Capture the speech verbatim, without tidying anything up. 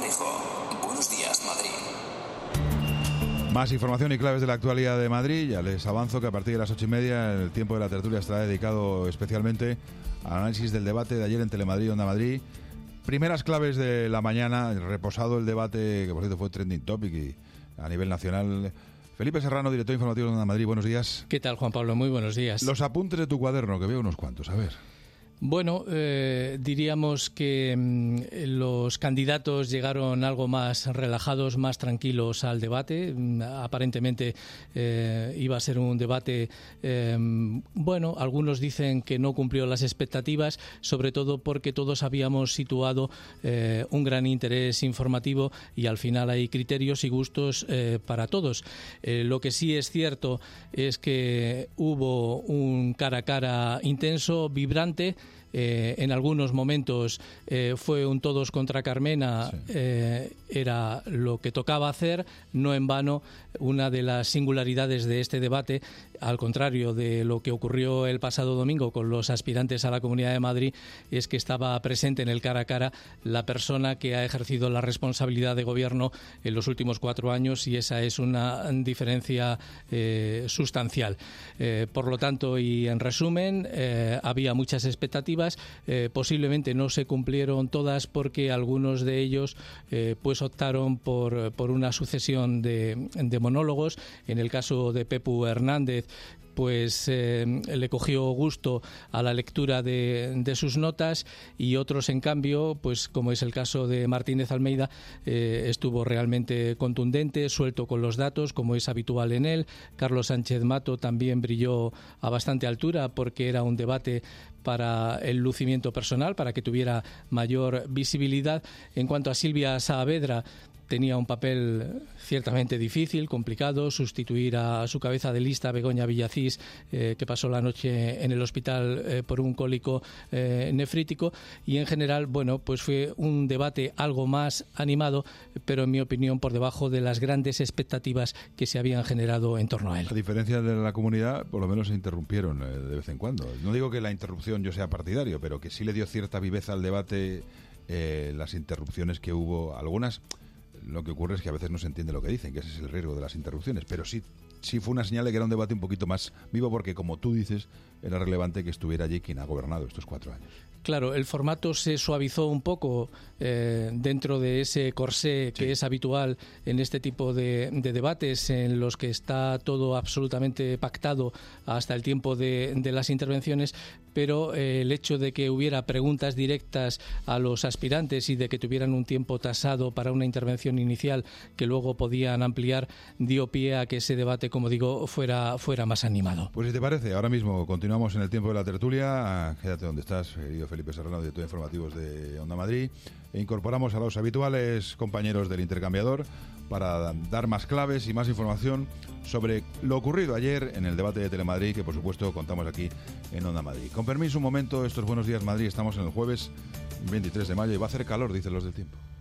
Torrijos. Buenos días, Madrid. Más información y claves de la actualidad de Madrid. Ya les avanzo que a partir de las ocho y media el tiempo de la tertulia estará dedicado especialmente al análisis del debate de ayer en Telemadrid y Onda Madrid. Primeras claves de la mañana, reposado el debate, que por cierto fue trending topic y a nivel nacional. Felipe Serrano, director informativo de Onda Madrid, buenos días. ¿Qué tal, Juan Pablo? Muy buenos días. Los apuntes de tu cuaderno, que veo unos cuantos, a ver. Bueno, eh, diríamos que mmm, los candidatos llegaron algo más relajados, más tranquilos al debate. Mm, aparentemente eh, iba a ser un debate, eh, bueno, algunos dicen que no cumplió las expectativas, sobre todo porque todos habíamos situado eh, un gran interés informativo y al final hay criterios y gustos eh, para todos. Eh, lo que sí es cierto es que hubo un cara a cara intenso, vibrante. Eh, en algunos momentos eh, fue un todos contra Carmena, sí. eh, era lo que tocaba hacer, no en vano. Una de las singularidades de este debate, al contrario de lo que ocurrió el pasado domingo con los aspirantes a la Comunidad de Madrid, es que estaba presente en el cara a cara la persona que ha ejercido la responsabilidad de gobierno en los últimos cuatro años, y esa es una diferencia eh, sustancial. Eh, por lo tanto, y en resumen, eh, había muchas expectativas. Eh, posiblemente no se cumplieron todas porque algunos de ellos eh, pues optaron por, por una sucesión de, de monólogos. En el caso de Pepu Hernández, pues eh, le cogió gusto a la lectura de, de sus notas, y otros, en cambio, pues como es el caso de Martínez Almeida, eh, estuvo realmente contundente, suelto con los datos, como es habitual en él. Carlos Sánchez Mato también brilló a bastante altura porque era un debate para el lucimiento personal, para que tuviera mayor visibilidad. En cuanto a Silvia Saavedra, tenía un papel ciertamente difícil, complicado, sustituir a su cabeza de lista, Begoña Villacís, eh, que pasó la noche en el hospital eh, por un cólico eh, nefrítico, y en general, bueno, pues fue un debate algo más animado, pero en mi opinión por debajo de las grandes expectativas que se habían generado en torno a él. A diferencia de la comunidad, por lo menos se interrumpieron eh, de vez en cuando. No digo que la interrupción yo sea partidario, pero que sí le dio cierta viveza al debate eh, las interrupciones que hubo, algunas. Lo que ocurre es que a veces no se entiende lo que dicen, que ese es el riesgo de las interrupciones, pero sí, sí fue una señal de que era un debate un poquito más vivo, porque, como tú dices, era relevante que estuviera allí quien ha gobernado estos cuatro años. Claro, el formato se suavizó un poco eh, dentro de ese corsé que sí. es habitual en este tipo de, de debates, en los que está todo absolutamente pactado hasta el tiempo de, de las intervenciones, pero eh, el hecho de que hubiera preguntas directas a los aspirantes y de que tuvieran un tiempo tasado para una intervención inicial que luego podían ampliar, dio pie a que ese debate, como digo, fuera, fuera más animado. Pues si te parece, ahora mismo continuamos en el tiempo de la tertulia. Quédate donde estás, querido Felipe Serrano, director de informativos de Onda Madrid, e incorporamos a los habituales compañeros del intercambiador para dar más claves y más información sobre lo ocurrido ayer en el debate de Telemadrid, que por supuesto contamos aquí en Onda Madrid. Con permiso, un momento, estos Buenos Días Madrid, estamos en el jueves veintitrés de mayo y va a hacer calor, dicen los del tiempo.